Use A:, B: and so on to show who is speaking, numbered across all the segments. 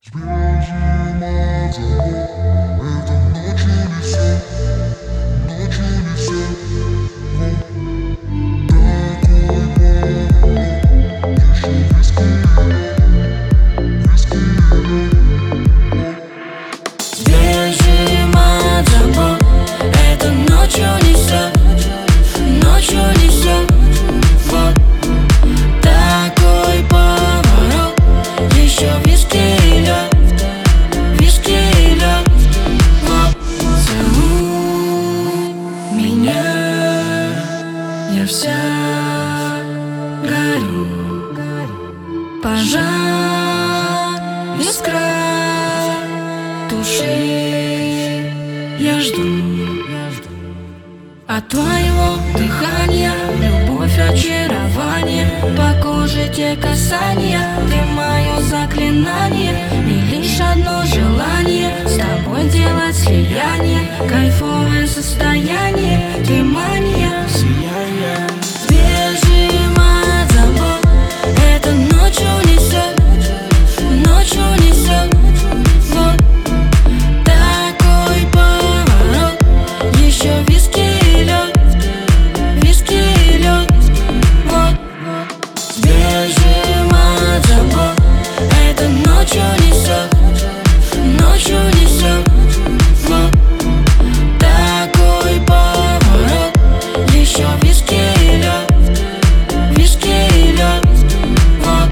A: Свежий мазок, это ночью несет, ночью несет. Такой поворот, еще виски идет.
B: Свежий мазок, это ночью несет, ночью несет. Вот такой поворот, еще виски идет, виски идет. Вот целуй меня, я вся горю. Пожар, искра, туши, я жду. От твоего дыхания любовь, очарование, по коже те касания, ты мое заклинание. И лишь одно желание с тобой делать слияние, кайфовое состояние, ты мания, сияние. Свежий мазок, это ночью несет, ночью несет. Вот такой поворот, еще виски идет, виски идет. Вот свежий мазок, это ночью несет, ночью несет. Вот такой поворот, еще виски идет, виски идет. Вот.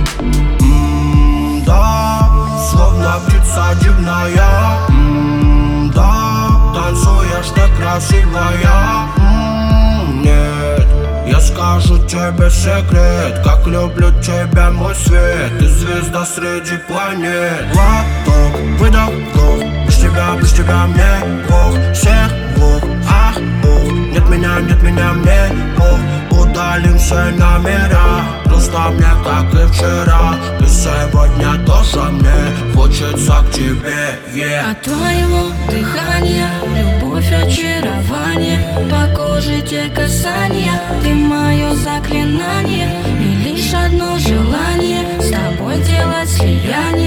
C: Да, словно птица дивная. Да, танцуешь ты красивая. Нет, я скажу тебе секрет, как люблю тебя, мой свет. Ты звезда среди планет. Глоток, выдох, вдох, без тебя мне плох. Всех двух, ах, ух, нет меня, мне плох. Удалимся номера, просто мне, как и вчера. И сегодня тоже мне хочется к тебе,
B: От твоего дыхания любовь, очарование, по коже те касания, ты мое заклинание. И лишь одно желание с тобой делать слияние,